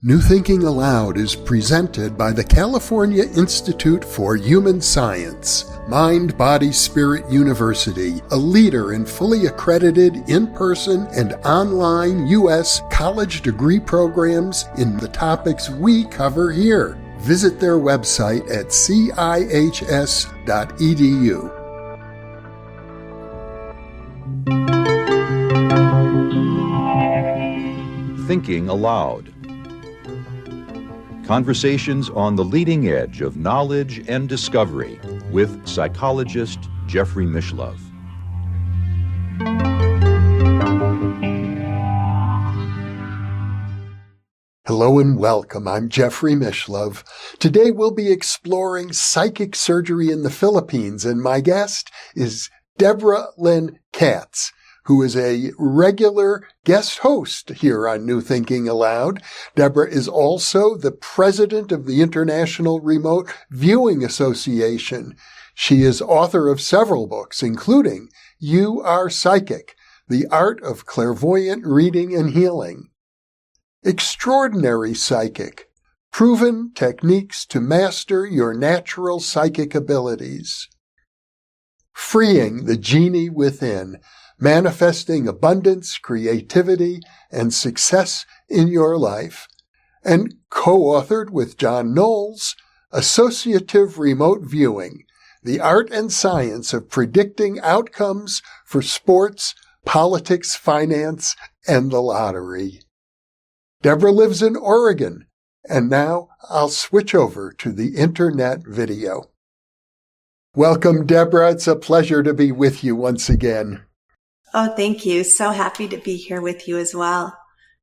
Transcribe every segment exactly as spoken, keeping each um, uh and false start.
New Thinking Aloud is presented by the California Institute for Human Science, Mind, Body, Spirit University, a leader in fully accredited in-person and online U S college degree programs in the topics we cover here. Visit their website at c i h s dot e d u. Thinking Aloud. Conversations on the leading edge of knowledge and discovery with psychologist Jeffrey Mishlove. Hello and welcome. I'm Jeffrey Mishlove. Today we'll be exploring psychic surgery in the Philippines, and my guest is Deborah Lynn Katz, who is a regular guest host here on New Thinking Aloud. Deborah is also the president of the International Remote Viewing Association. She is author of several books, including You Are Psychic, The Art of Clairvoyant Reading and Healing, Extraordinary Psychic, Proven Techniques to Master Your Natural Psychic Abilities, Freeing the Genie Within, Manifesting Abundance, Creativity, and Success in Your Life, and co-authored with John Knowles, Associative Remote Viewing, The Art and Science of Predicting Outcomes for Sports, Politics, Finance, and the Lottery. Deborah lives in Oregon, and now I'll switch over to the internet video. Welcome, Deborah. It's a pleasure to be with you once again. Oh, thank you. So happy to be here with you as well.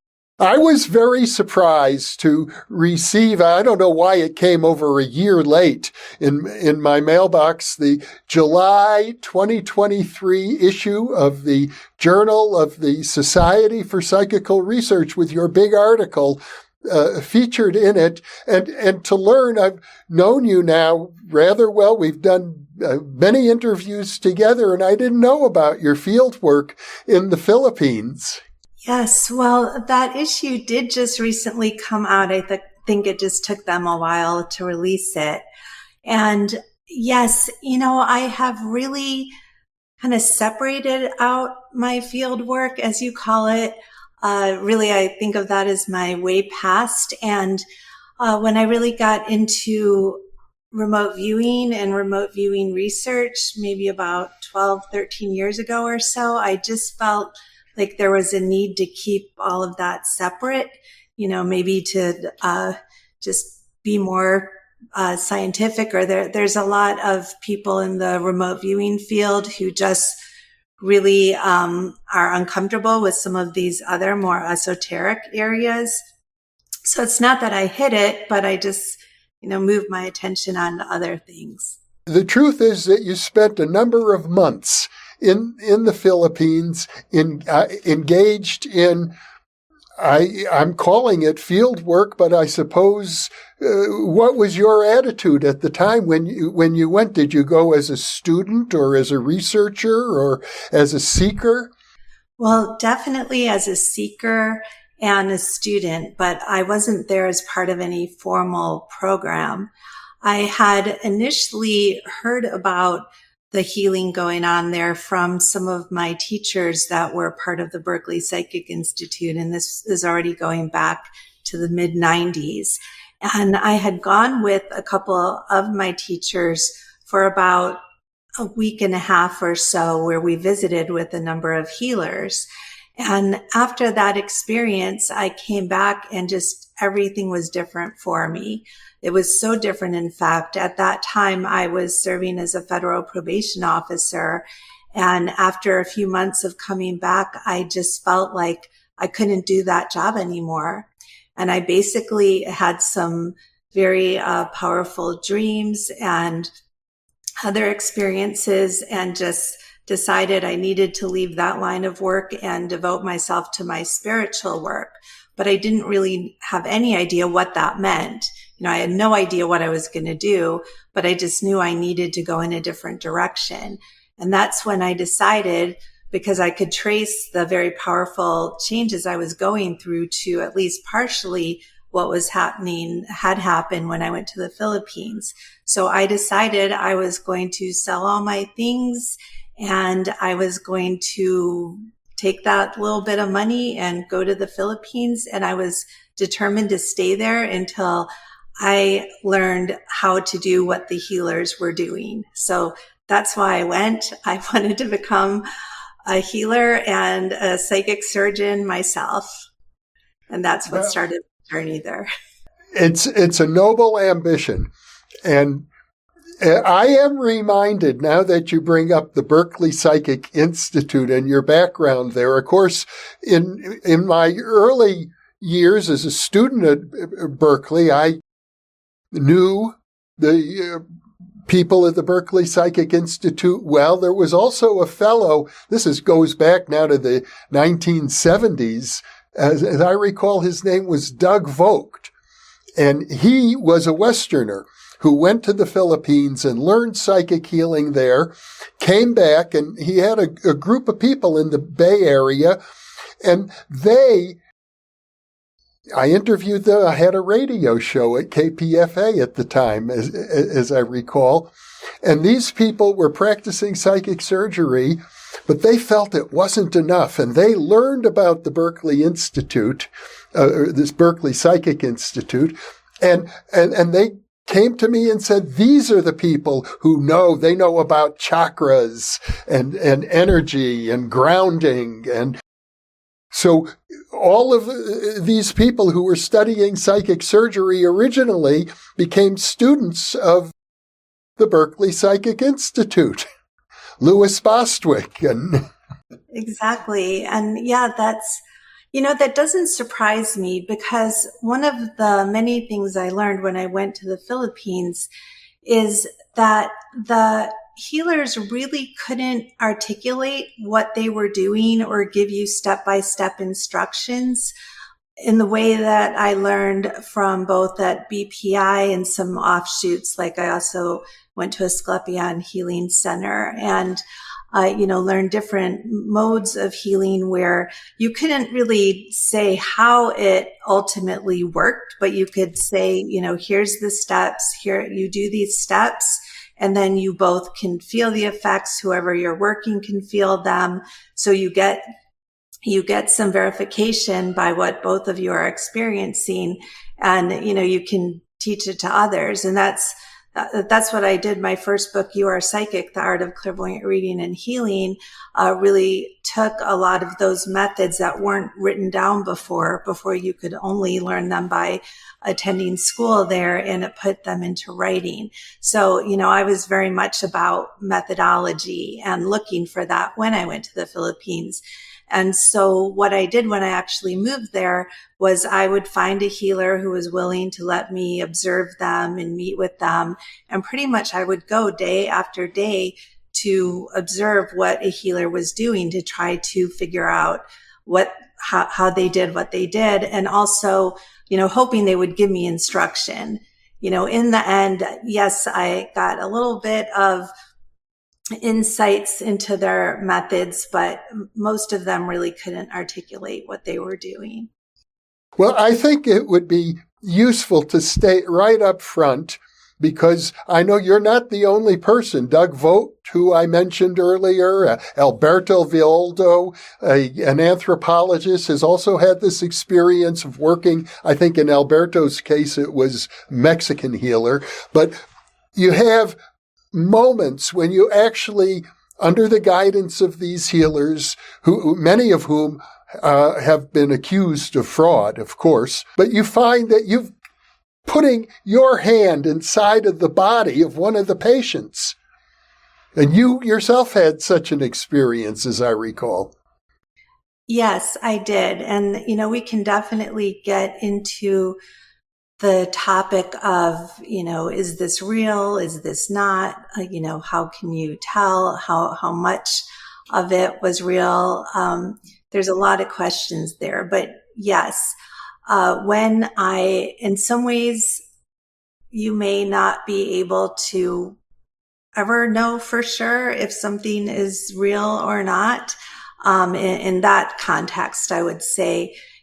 I was very surprised to receive, I don't know why it came over a year late, in in my mailbox, the July twenty twenty-three issue of the Journal of the Society for Psychical Research with your big article uh, featured in it. And, and to learn, I've known you now rather well. We've done Uh, many interviews together, and I didn't know about your field work in the Philippines. Yes, well, that issue did just recently come out. I th- think it just took them a while to release it. And yes, you know, I have really kind of separated out my field work, as you call it. Uh, really, I think of that as my way past. And uh, when I really got into remote viewing and remote viewing research, maybe about twelve, thirteen years ago or so, I just felt like there was a need to keep all of that separate, you know, maybe to uh, just be more uh, scientific, or there, there's a lot of people in the remote viewing field who just really um, are uncomfortable with some of these other more esoteric areas. So it's not that I hid it, but I just you know, move my attention on other things. The truth is that you spent a number of months in in the Philippines, in uh, engaged in, I I'm calling it field work, but I suppose uh, what was your attitude at the time when you when you went? Did you go as a student or as a researcher or as a seeker? Well, definitely as a seeker and a student, but I wasn't there as part of any formal program. I had initially heard about the healing going on there from some of my teachers that were part of the Berkeley Psychic Institute, and this is already going back to the mid nineties. And I had gone with a couple of my teachers for about a week and a half or so, where we visited with a number of healers. And after that experience, I came back and just everything was different for me. It was so different. In fact, at that time, I was serving as a federal probation officer. And after a few months of coming back, I just felt like I couldn't do that job anymore. And I basically had some very uh, powerful dreams and other experiences, and just decided I needed to leave that line of work and devote myself to my spiritual work. But I didn't really have any idea what that meant. You know, I had no idea what I was going to do, but I just knew I needed to go in a different direction. And that's when I decided, because I could trace the very powerful changes I was going through to at least partially what was happening had happened when I went to the Philippines. So I decided I was going to sell all my things and I was going to take that little bit of money and go to the Philippines. And I was determined to stay there until I learned how to do what the healers were doing. So that's why I went. I wanted to become a healer and a psychic surgeon myself. And that's what started the journey there. It's, it's a noble ambition. And I am reminded now that you bring up the Berkeley Psychic Institute and your background there. Of course, in, in my early years as a student at Berkeley, I knew the uh, people at the Berkeley Psychic Institute well. There was also a fellow, this is, goes back now to the nineteen seventies, as, as I recall, his name was Doug Vogt, and he was a Westerner who went to the Philippines and learned psychic healing there, came back, and he had a, a group of people in the Bay Area, and they, I interviewed them, I had a radio show at K P F A at the time, as, as I recall, and these people were practicing psychic surgery, but they felt it wasn't enough, and they learned about the Berkeley Institute, uh, this Berkeley Psychic Institute, and, and, and they came to me and said, these are the people who know, they know about chakras and, and energy and grounding. And so all of these people who were studying psychic surgery originally became students of the Berkeley Psychic Institute. Louis Bostwick. And exactly. And yeah, that's, you know, that doesn't surprise me because one of the many things I learned when I went to the Philippines is that the healers really couldn't articulate what they were doing or give you step-by-step instructions in the way that I learned from both at B P I and some offshoots. Like I also went to Asclepion Healing Center and Uh, you know, learn different modes of healing where you couldn't really say how it ultimately worked, but you could say, you know, here's the steps, here you do these steps, and then you both can feel the effects, whoever you're working can feel them. So you get, you get some verification by what both of you are experiencing, and, you know, you can teach it to others. And that's, That's what I did. My first book, You Are Psychic, The Art of Clairvoyant Reading and Healing, uh, really took a lot of those methods that weren't written down before, before you could only learn them by attending school there, and it put them into writing. So, you know, I was very much about methodology and looking for that when I went to the Philippines. And so what I did when I actually moved there was I would find a healer who was willing to let me observe them and meet with them. And pretty much I would go day after day to observe what a healer was doing to try to figure out what, how, how they did what they did. And also, you know, hoping they would give me instruction. You know, in the end, yes, I got a little bit of insights into their methods, but most of them really couldn't articulate what they were doing. Well, I think it would be useful to state right up front, because I know you're not the only person. Doug Vogt, who I mentioned earlier, uh, Alberto Villoldo, a, an anthropologist, has also had this experience of working. I think in Alberto's case, it was Mexican healer, but you have moments when you actually, under the guidance of these healers, who many of whom uh, have been accused of fraud, of course, but you find that you've putting your hand inside of the body of one of the patients. And you yourself had such an experience, as I recall. Yes, I did. And, you know, we can definitely get into the topic of, you know, is this real? Is this not? Uh, you know, how can you tell how, how much of it was real? Um, there's a lot of questions there, but yes, uh, when I, in some ways, you may not be able to ever know for sure if something is real or not. Um, in, in that context, I would say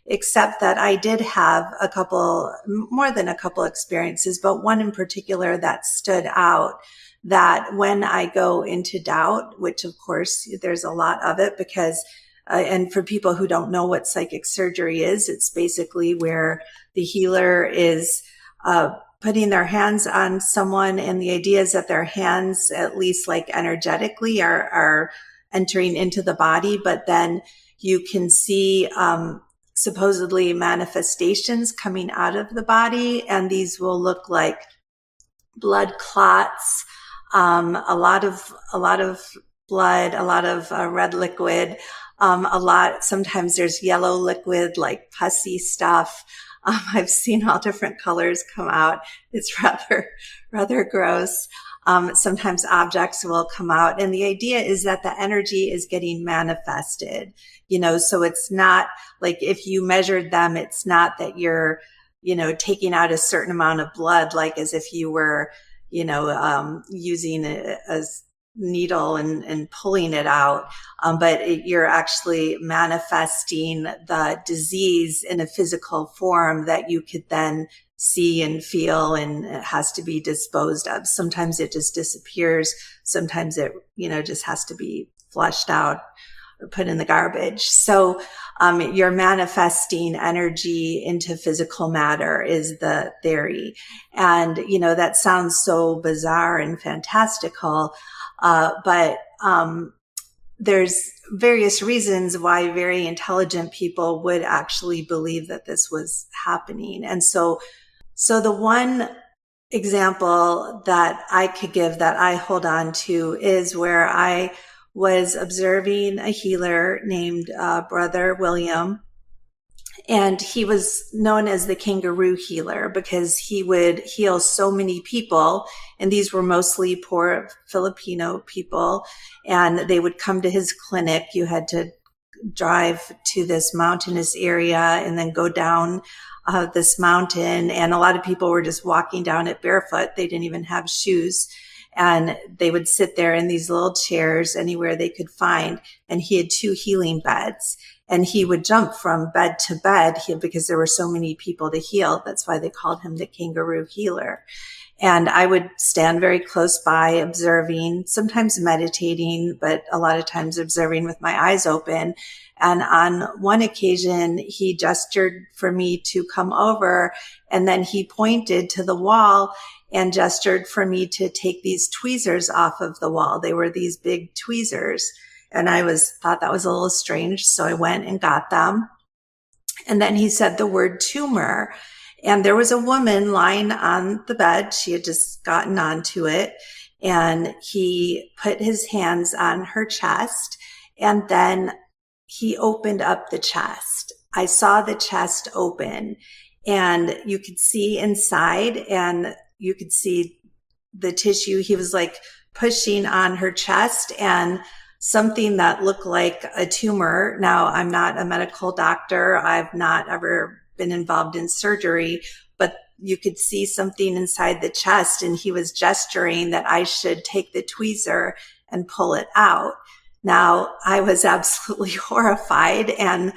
except that I did have a couple, more than a couple experiences, but one in particular that stood out, that when I go into doubt, which of course there's a lot of it because, uh, and for people who don't know what psychic surgery is, it's basically where the healer is, uh, putting their hands on someone, and the idea is that their hands, at least like energetically, are, are entering into the body, but then you can see, um, supposedly manifestations coming out of the body, and these will look like blood clots, um, a lot of, a lot of blood, a lot of uh, red liquid, um, a lot, sometimes there's yellow liquid, like pussy stuff. Um, I've seen all different colors come out. It's rather, rather gross. Um, sometimes objects will come out. And the idea is that the energy is getting manifested, you know, so it's not like if you measured them, it's not that you're, you know, taking out a certain amount of blood, like as if you were, you know, um, using a, a needle and, and pulling it out. Um, but it, you're actually manifesting the disease in a physical form that you could then see and feel, and it has to be disposed of. Sometimes it just disappears. Sometimes it, you know, just has to be flushed out or put in the garbage. So, um, you're manifesting energy into physical matter is the theory. And, you know, that sounds so bizarre and fantastical. Uh, but, um, there's various reasons why very intelligent people would actually believe that this was happening. And so, so the one example that I could give that I hold on to is where I was observing a healer named uh, Brother William. And he was known as the kangaroo healer because he would heal so many people. And these were mostly poor Filipino people. And they would come to his clinic. You had to drive to this mountainous area and then go down uh, this mountain. And a lot of people were just walking down it barefoot. They didn't even have shoes. And they would sit there in these little chairs anywhere they could find. And he had two healing beds. And he would jump from bed to bed because there were so many people to heal. That's why they called him the kangaroo healer. And I would stand very close by observing, sometimes meditating, but a lot of times observing with my eyes open. And on one occasion, he gestured for me to come over, and then he pointed to the wall and gestured for me to take these tweezers off of the wall. They were these big tweezers. And I was thought that was a little strange. So I went and got them. And then he said the word tumor. And there was a woman lying on the bed. She had just gotten onto it. And he put his hands on her chest. And then he opened up the chest. I saw the chest open, and you could see inside, and you could see the tissue. He was like pushing on her chest, and something that looked like a tumor. Now, I'm not a medical doctor. I've not ever been involved in surgery, but you could see something inside the chest, and he was gesturing that I should take the tweezer and pull it out. Now, I was absolutely horrified and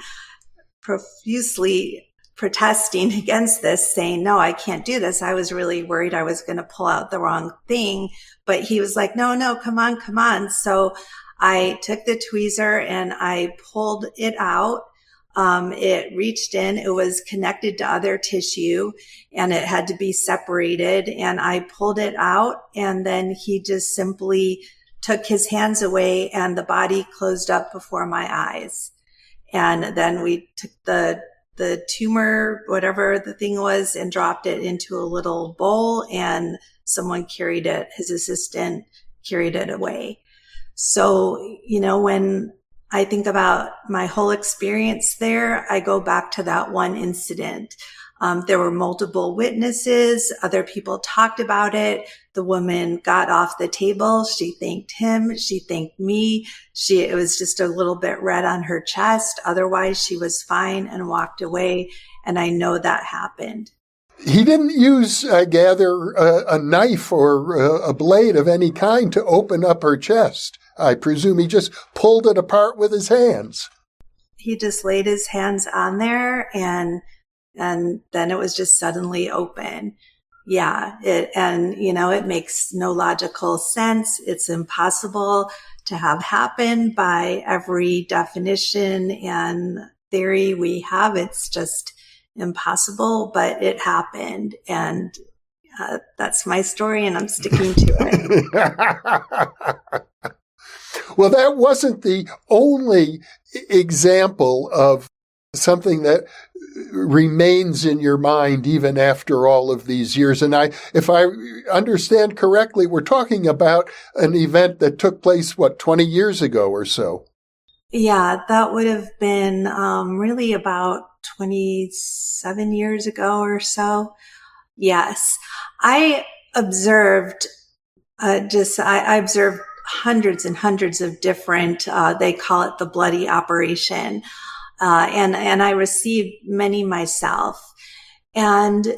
profusely protesting against this, saying, no, I can't do this. I was really worried I was going to pull out the wrong thing, but he was like, no, no, come on, come on. So I took the tweezer and I pulled it out. Um, it reached in, it was connected to other tissue, and it had to be separated. And I pulled it out, and then he just simply took his hands away, and the body closed up before my eyes. And then we took the, the tumor, whatever the thing was, and dropped it into a little bowl, and someone carried it, his assistant carried it away. So, you know, when I think about my whole experience there, I go back to that one incident. Um, there were multiple witnesses. Other people talked about it. The woman got off the table. She thanked him. She thanked me. She, it was just a little bit red on her chest. Otherwise, she was fine and walked away. And I know that happened. He didn't use, I gather, a, a knife or a, a blade of any kind to open up her chest. I presume he just pulled it apart with his hands. he just laid his hands on there, and and then it was just suddenly open. Yeah, it, and you know, it makes no logical sense. It's impossible to have happen by every definition and theory we have. It's just impossible, but it happened, and uh, that's my story, and I'm sticking to it. Well, that wasn't the only example of something that remains in your mind even after all of these years. And I, if I understand correctly, we're talking about an event that took place, what, twenty years ago or so? Yeah, that would have been um, really about twenty-seven years ago or so. Yes. I observed, uh, just, I, I observed hundreds and hundreds of different, uh, they call it the bloody operation. Uh, and, and I received many myself. And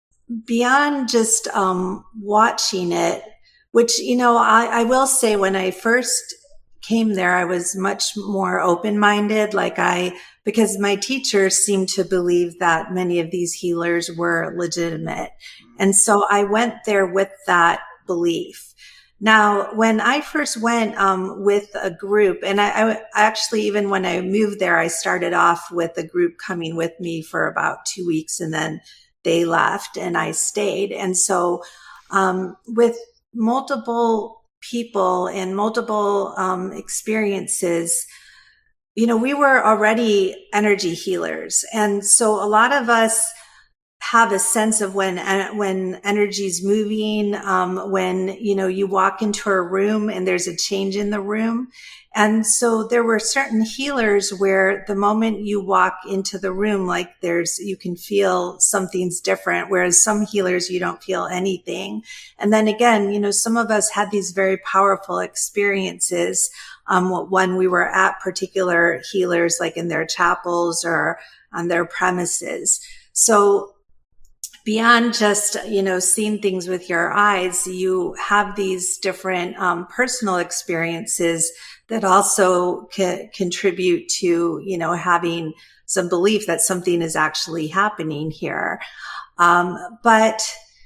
beyond just, um, watching it, which, you know, I, I will say when I first came there, I was much more open-minded, like I, because my teachers seemed to believe that many of these healers were legitimate. And so I went there with that belief. Now, when I first went um, with a group, and I, I actually, even when I moved there, I started off with a group coming with me for about two weeks, and then they left and I stayed. And so um, with multiple people and multiple um, experiences, you know, we were already energy healers. And so a lot of us have a sense of when, when energy's moving, um, when, you know, you walk into a room and there's a change in the room. And so there were certain healers where the moment you walk into the room, like there's, you can feel something's different, whereas some healers, you don't feel anything. And then again, you know, some of us had these very powerful experiences, um, when we were at particular healers, like in their chapels or on their premises. So beyond just, you know, seeing things with your eyes, you have these different um, personal experiences that also ca- contribute to, you know, having some belief that something is actually happening here. Um, but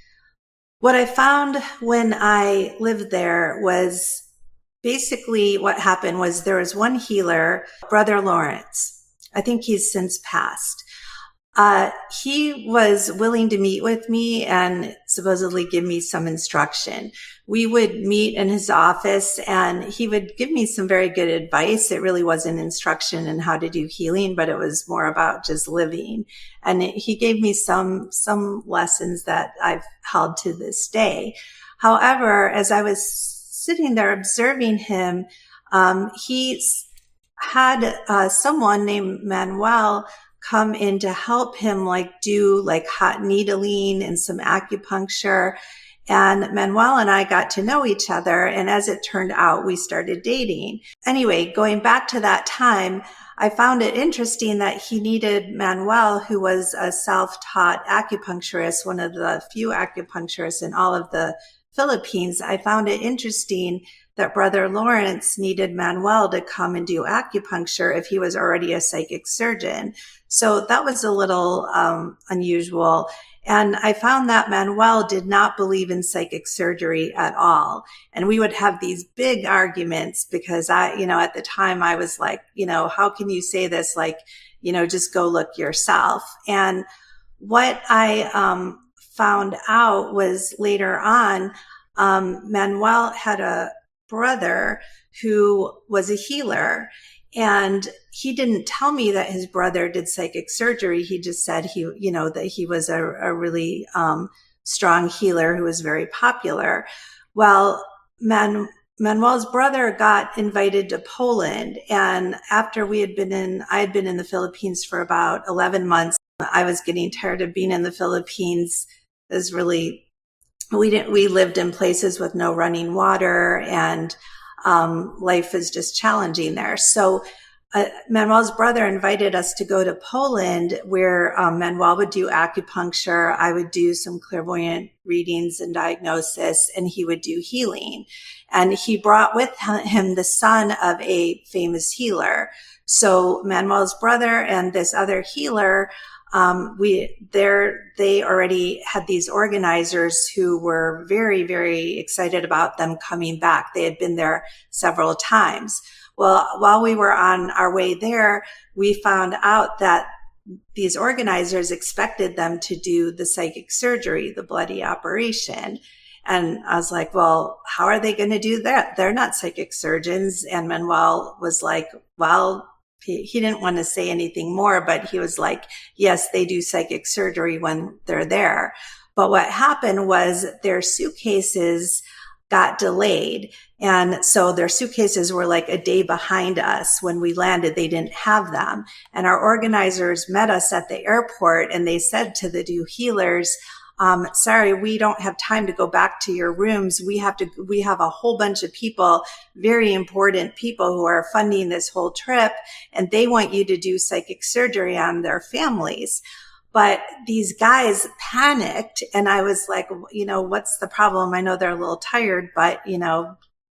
what I found when I lived there was basically what happened was there was one healer, Brother Lawrence. I think he's since passed. Uh, he was willing to meet with me and supposedly give me some instruction. We would meet in his office and he would give me some very good advice. It really wasn't instruction in how to do healing, but it was more about just living. And it, he gave me some, some lessons that I've held to this day. However, as I was sitting there observing him, um, he had, uh, someone named Manuel come in to help him, like do like hot needling and some acupuncture. And Manuel and I got to know each other. And as it turned out, we started dating. Anyway, going back to that time, I found it interesting that he needed Manuel, who was a self-taught acupuncturist, one of the few acupuncturists in all of the Philippines. I found it interesting that Brother Lawrence needed Manuel to come and do acupuncture if he was already a psychic surgeon. So that was a little um, unusual. And I found that Manuel did not believe in psychic surgery at all. And we would have these big arguments because I, you know, at the time I was like, you know, how can you say this? Like, you know, just go look yourself. And what I um, found out was later on, um, Manuel had a brother who was a healer, and he didn't tell me that his brother did psychic surgery. He just said he, you know, that he was a, a really um, strong healer who was very popular. Well, Man, Manuel's brother got invited to Poland, and after we had been in, I had been in the Philippines for about eleven months. I was getting tired of being in the Philippines. It was really We didn't, we lived in places with no running water, and um, life is just challenging there. So uh, Manuel's brother invited us to go to Poland, where um, Manuel would do acupuncture. I would do some clairvoyant readings and diagnosis, and he would do healing. And he brought with him the son of a famous healer. So Manuel's brother and this other healer, um, we, they're, they already had these organizers who were very, very excited about them coming back. They had been there several times. Well, while we were on our way there, we found out that these organizers expected them to do the psychic surgery, the bloody operation. And I was like, well, how are they going to do that? They're not psychic surgeons. And Manuel was like, well, he, he didn't want to say anything more, but he was like, yes, they do psychic surgery when they're there. But what happened was their suitcases got delayed. And so their suitcases were like a day behind us. When we landed, they didn't have them. And our organizers met us at the airport, and they said to the two healers, Um, sorry, we don't have time to go back to your rooms. We have to, we have a whole bunch of people, very important people who are funding this whole trip, and they want you to do psychic surgery on their families. But these guys panicked, and I was like, you know, what's the problem? I know they're a little tired, but you know,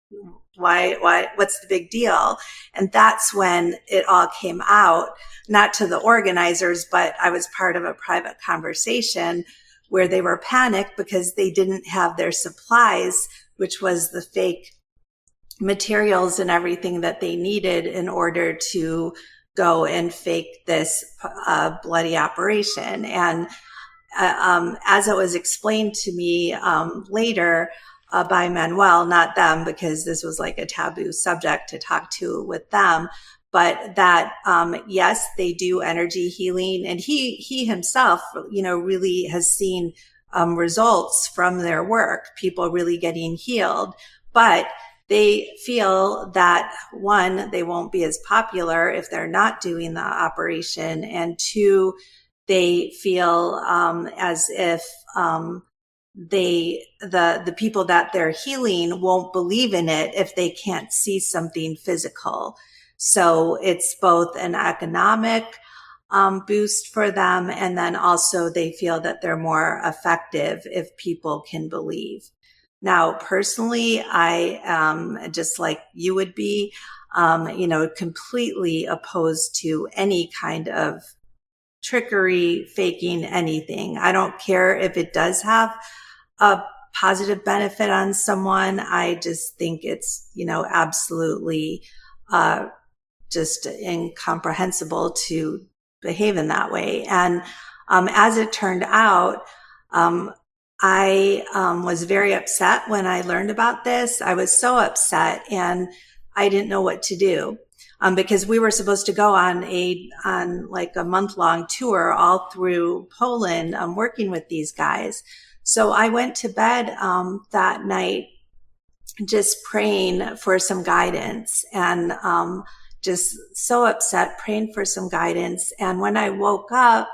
why, why, what's the big deal? And that's when it all came out, not to the organizers, but I was part of a private conversation where they were panicked because they didn't have their supplies, which was the fake materials and everything that they needed in order to go and fake this uh, bloody operation. And uh, um, as it was explained to me um, later uh, by Manuel, not them, because this was like a taboo subject to talk to with them, but that, um, yes, they do energy healing. And he, he himself, you know, really has seen, um, results from their work, people really getting healed. But they feel that, one, they won't be as popular if they're not doing the operation. And two, they feel, um, as if, um, they, the, the people that they're healing won't believe in it if they can't see something physical. So it's both an economic um, boost for them, and then also they feel that they're more effective if people can believe. Now, personally, I am just like you would be, um, you know, completely opposed to any kind of trickery, faking anything. I don't care if it does have a positive benefit on someone. I just think it's, you know, absolutely uh just incomprehensible to behave in that way. And um, as it turned out, um, I um, was very upset when I learned about this. I was so upset, and I didn't know what to do um, because we were supposed to go on a on like a month long tour all through Poland, um, working with these guys. So I went to bed um, that night just praying for some guidance, and um, just so upset, praying for some guidance. And when I woke up,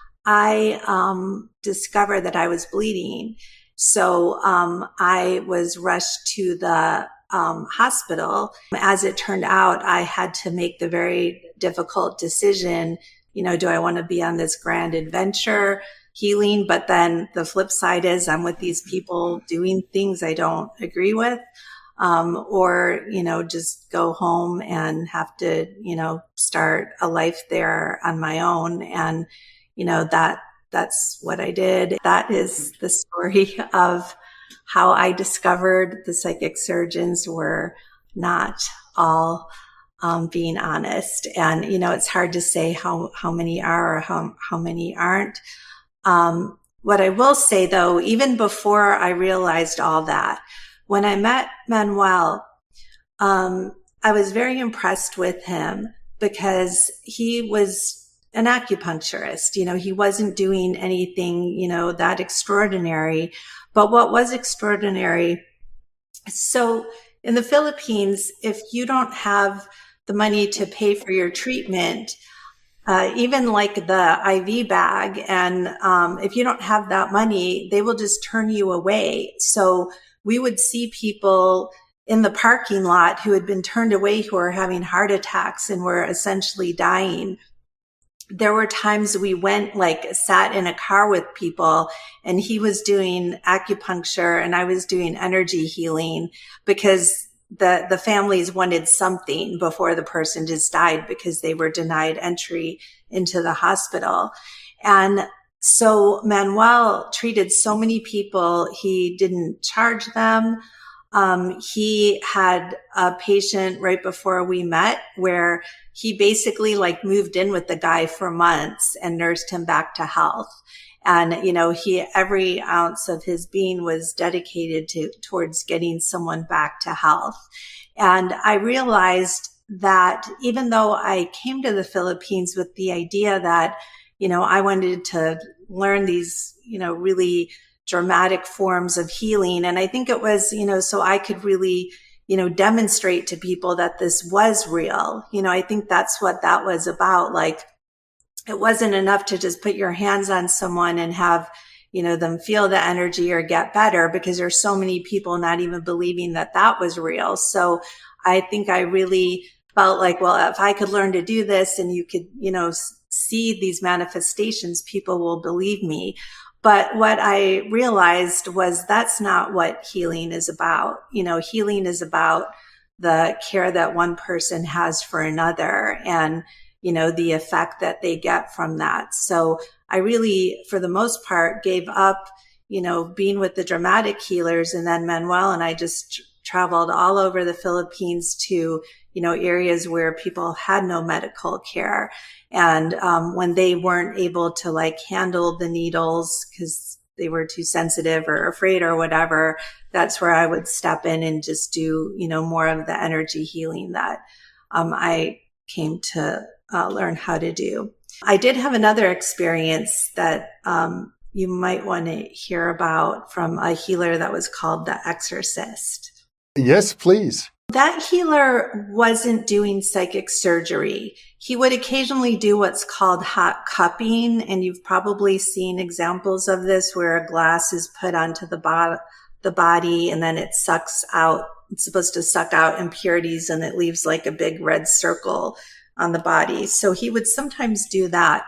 I um, discovered that I was bleeding. So um, I was rushed to the um, hospital. As it turned out, I had to make the very difficult decision, you know, do I want to be on this grand adventure healing? But then the flip side is I'm with these people doing things I don't agree with. Um, or, you know, just go home and have to, you know, start a life there on my own. And, you know, that, that's what I did. That is the story of how I discovered the psychic surgeons were not all, um, being honest. And, you know, it's hard to say how, how many are or how, how many aren't. Um, what I will say though, even before I realized all that, when I met Manuel, um, I was very impressed with him because he was an acupuncturist. You know, he wasn't doing anything, you know, that extraordinary. But what was extraordinary, so in the Philippines, if you don't have the money to pay for your treatment, uh, even like the I V bag, and um, if you don't have that money, they will just turn you away. So we would see people in the parking lot who had been turned away, who were having heart attacks and were essentially dying. There were times we went, like, sat in a car with people, and he was doing acupuncture and I was doing energy healing, because the, the families wanted something before the person just died because they were denied entry into the hospital. And so Manuel treated so many people. He didn't charge them. Um, he had a patient right before we met where he basically like moved in with the guy for months and nursed him back to health. And, you know, he, every ounce of his being was dedicated to, towards getting someone back to health. And I realized that even though I came to the Philippines with the idea that, you know, I wanted to learn these, you know, really dramatic forms of healing. And I think it was, you know, so I could really, you know, demonstrate to people that this was real. You know, I think that's what that was about. Like, it wasn't enough to just put your hands on someone and have, you know, them feel the energy or get better, because there's so many people not even believing that that was real. So I think I really felt like, well, if I could learn to do this and you could, you know, see these manifestations, people will believe me. But what I realized was that's not what healing is about. You know, healing is about the care that one person has for another and, you know, the effect that they get from that. So I really, for the most part, gave up, you know, being with the dramatic healers. And then Manuel and I just traveled all over the Philippines to, you know, areas where people had no medical care. And um, when they weren't able to like handle the needles because they were too sensitive or afraid or whatever, that's where I would step in and just do, you know, more of the energy healing that um, I came to uh, learn how to do. I did have another experience that um, you might want to hear about from a healer that was called The Exorcist. Yes, please. That healer wasn't doing psychic surgery. He would occasionally do what's called hot cupping, and you've probably seen examples of this where a glass is put onto the, bo- the body and then it sucks out. It's supposed to suck out impurities and it leaves like a big red circle on the body. So he would sometimes do that.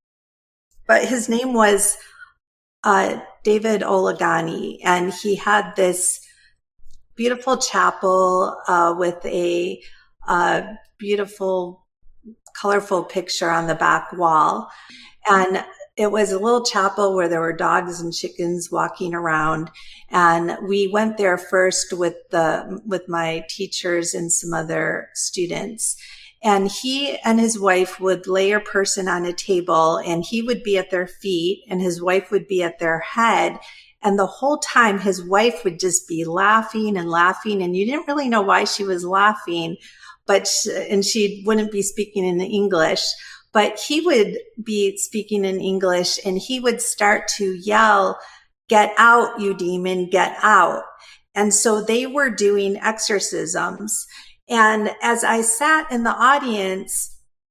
But his name was uh, David Olagani, and he had this beautiful chapel uh, with a uh, beautiful, colorful picture on the back wall. And it was a little chapel where there were dogs and chickens walking around. And we went there first with the with my teachers and some other students. And he and his wife would lay a person on a table, and he would be at their feet and his wife would be at their head. And the whole time his wife would just be laughing and laughing, and you didn't really know why she was laughing, but, she, and she wouldn't be speaking in English, but he would be speaking in English and he would start to yell, "Get out, you demon, get out." And so they were doing exorcisms. And as I sat in the audience,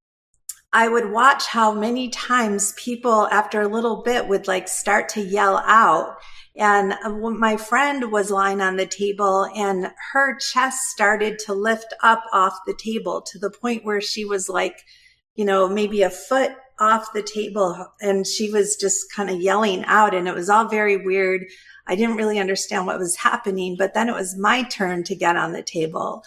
I would watch how many times people after a little bit would like start to yell out. And my friend was lying on the table and her chest started to lift up off the table to the point where she was like, you know, maybe a foot off the table, and she was just kind of yelling out, and it was all very weird. I didn't really understand what was happening, but then it was my turn to get on the table.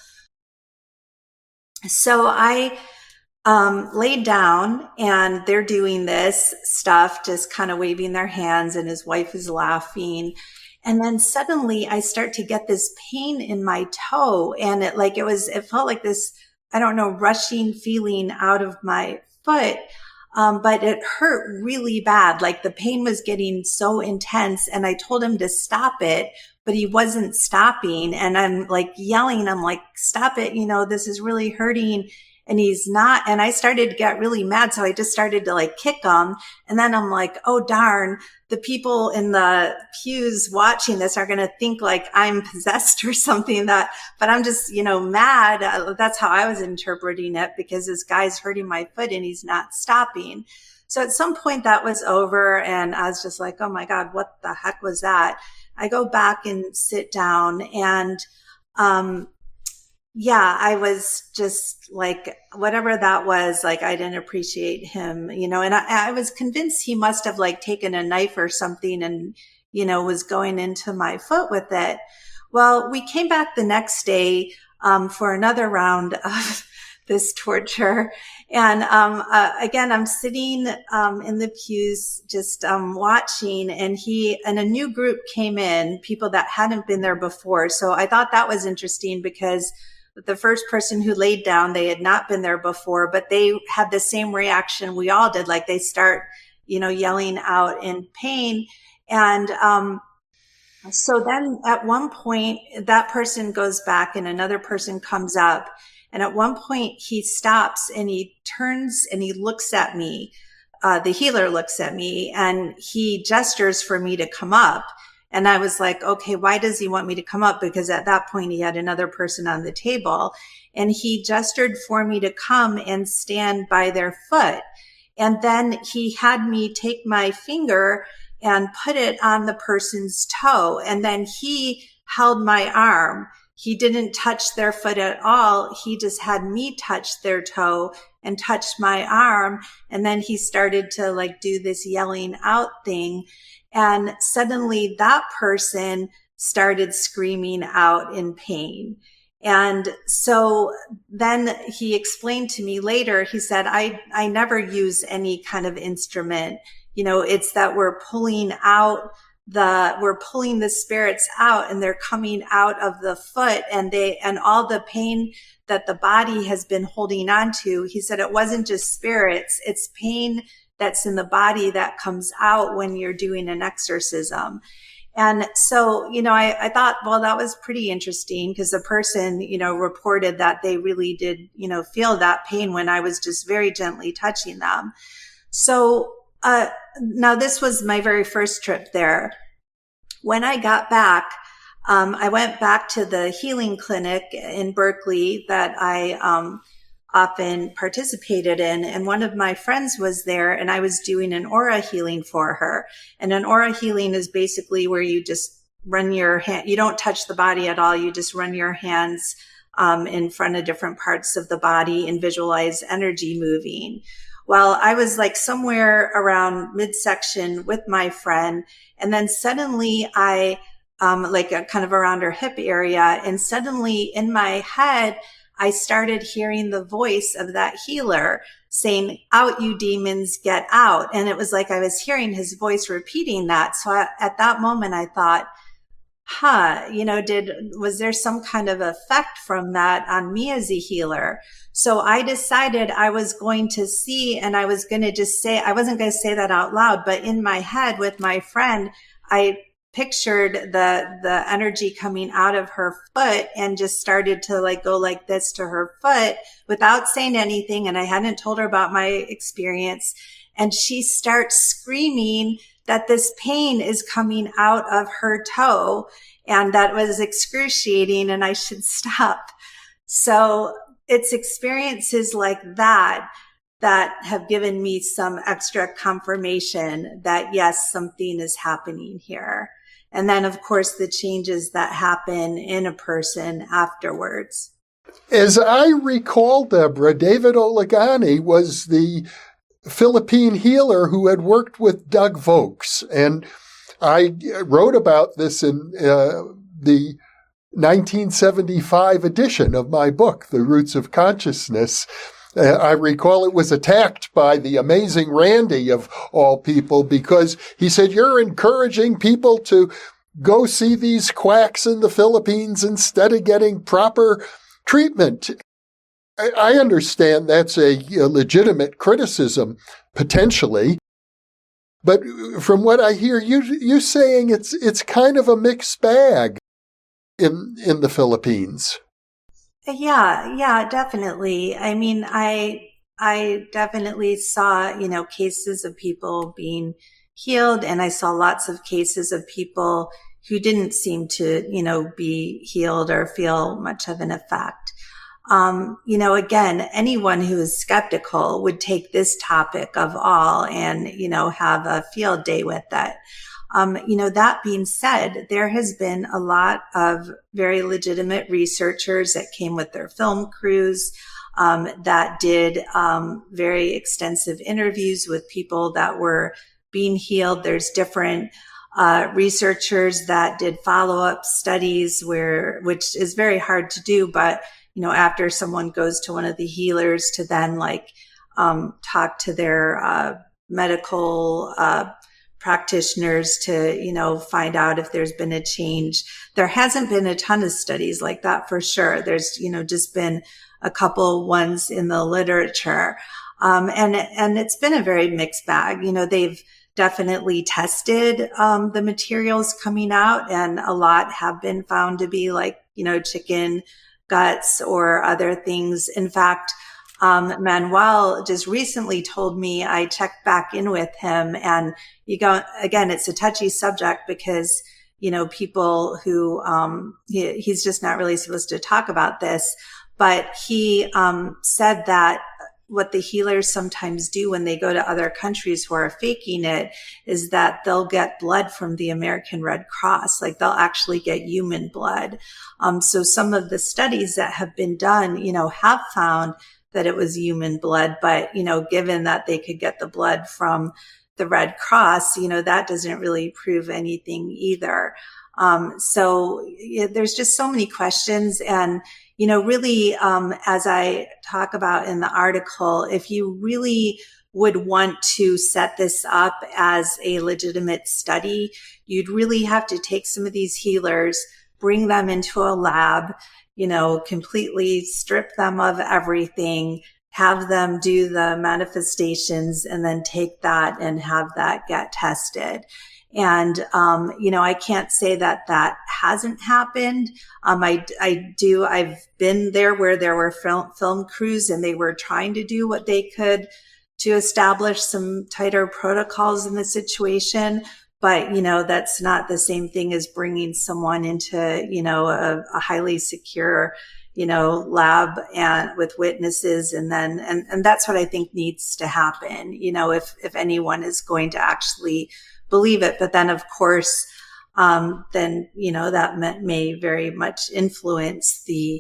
So I Um, laid down, and they're doing this stuff, just kind of waving their hands, and his wife is laughing. And then suddenly I start to get this pain in my toe, and it like, it was, it felt like this, I don't know, rushing feeling out of my foot. Um, but it hurt really bad. Like the pain was getting so intense, and I told him to stop it, but he wasn't stopping. And I'm like yelling, I'm like, "Stop it. You know, this is really hurting." And he's not. And I started to get really mad. So I just started to like kick him. And then I'm like, oh, darn, the people in the pews watching this are going to think like I'm possessed or something, that, but I'm just, you know, mad. That's how I was interpreting it, because this guy's hurting my foot and he's not stopping. So at some point that was over, and I was just like, oh my God, what the heck was that? I go back and sit down, and um, yeah, I was just like, whatever that was, like, I didn't appreciate him, you know, and I, I was convinced he must have like taken a knife or something and, you know, was going into my foot with it. Well, we came back the next day, um, for another round of this torture. And, um, uh, again, I'm sitting, um, in the pews, just, um, watching, and he, and a new group came in, people that hadn't been there before. So I thought that was interesting because the first person who laid down, they had not been there before, but they had the same reaction we all did. Like they start, you know, yelling out in pain. And, um, so then at one point that person goes back and another person comes up. And at one point he stops and he turns and he looks at me. Uh, the healer looks at me and he gestures for me to come up. And I was like, okay, why does he want me to come up? Because at that point he had another person on the table and he gestured for me to come and stand by their foot. And then he had me take my finger and put it on the person's toe. And then he held my arm. He didn't touch their foot at all. He just had me touch their toe and touched my arm. And then he started to like do this yelling out thing. And suddenly that person started screaming out in pain. And so then he explained to me later, he said, I, I never use any kind of instrument. You know, it's that we're pulling out the, we're pulling the spirits out and they're coming out of the foot and they, and all the pain that the body has been holding on to. He said it wasn't just spirits, it's pain that's in the body that comes out when you're doing an exorcism. And so, you know, I, I thought, well, that was pretty interesting because the person, you know, reported that they really did, you know, feel that pain when I was just very gently touching them. So, uh, now this was my very first trip there. When I got back, um, I went back to the healing clinic in Berkeley that I, um, often participated in. And one of my friends was there and I was doing an aura healing for her. And an aura healing is basically where you just run your hand, you don't touch the body at all. You just run your hands, um, in front of different parts of the body and visualize energy moving. Well, I was like somewhere around midsection with my friend. And then suddenly I, um, like a, kind of around her hip area. And suddenly in my head, I started hearing the voice of that healer saying, out, you demons, get out. And it was like I was hearing his voice repeating that. So I, at that moment, I thought, huh, you know, did, was there some kind of effect from that on me as a healer? So I decided I was going to see, and I was going to just say, I wasn't going to say that out loud, but in my head with my friend, I pictured the, the energy coming out of her foot and just started to like go like this to her foot without saying anything. And I hadn't told her about my experience. And she starts screaming that this pain is coming out of her toe and that was excruciating and I should stop. So it's experiences like that that have given me some extra confirmation that yes, something is happening here. And then, of course, the changes that happen in a person afterwards. As I recall, Deborah, David Oligani was the Philippine healer who had worked with Doug Vokes. And I wrote about this in uh, the nineteen seventy-five edition of my book, The Roots of Consciousness. Uh, I recall it was attacked by the amazing Randy of all people because he said, you're encouraging people to go see these quacks in the Philippines instead of getting proper treatment. I, I understand that's a, a legitimate criticism, potentially. But from what I hear, you you saying it's it's kind of a mixed bag in in the Philippines. Yeah, yeah, definitely. I mean, I, I definitely saw, you know, cases of people being healed and I saw lots of cases of people who didn't seem to, you know, be healed or feel much of an effect. Um, you know, again, anyone who is skeptical would take this topic of all and, you know, have a field day with it. Um, you know, that being said, there has been a lot of very legitimate researchers that came with their film crews, um, that did um, very extensive interviews with people that were being healed. There's different uh, researchers that did follow-up studies where, which is very hard to do, but, you know, after someone goes to one of the healers to then like um, talk to their uh, medical uh practitioners to, you know, find out if there's been a change. There hasn't been a ton of studies like that for sure. There's, you know, just been a couple ones in the literature. Um, and, and it's been a very mixed bag. You know, they've definitely tested, um, the materials coming out, and a lot have been found to be like, you know, chicken guts or other things. In fact, Um, Manuel just recently told me, I checked back in with him, and you go, again, it's a touchy subject because, you know, people who, um, he, he's just not really supposed to talk about this, but he, um, said that what the healers sometimes do when they go to other countries who are faking it is that they'll get blood from the American Red Cross. Like they'll actually get human blood. Um, so some of the studies that have been done, you know, have found that it was human blood, but, you know, given that they could get the blood from the Red Cross, you know, that doesn't really prove anything either. Um, so yeah, there's just so many questions. And, you know, really, um, as I talk about in the article, if you really would want to set this up as a legitimate study, you'd really have to take some of these healers, bring them into a lab, you know, completely strip them of everything, have them do the manifestations, and then take that and have that get tested. And, um, you know, I can't say that that hasn't happened. Um, I, I do, I've been there where there were film, film crews and they were trying to do what they could to establish some tighter protocols in the situation. But, you know, that's not the same thing as bringing someone into, you know, a, a highly secure, you know, lab and with witnesses. And then, and, and that's what I think needs to happen, you know, if, if anyone is going to actually believe it. But then, of course, um, then, you know, that may, may very much influence the,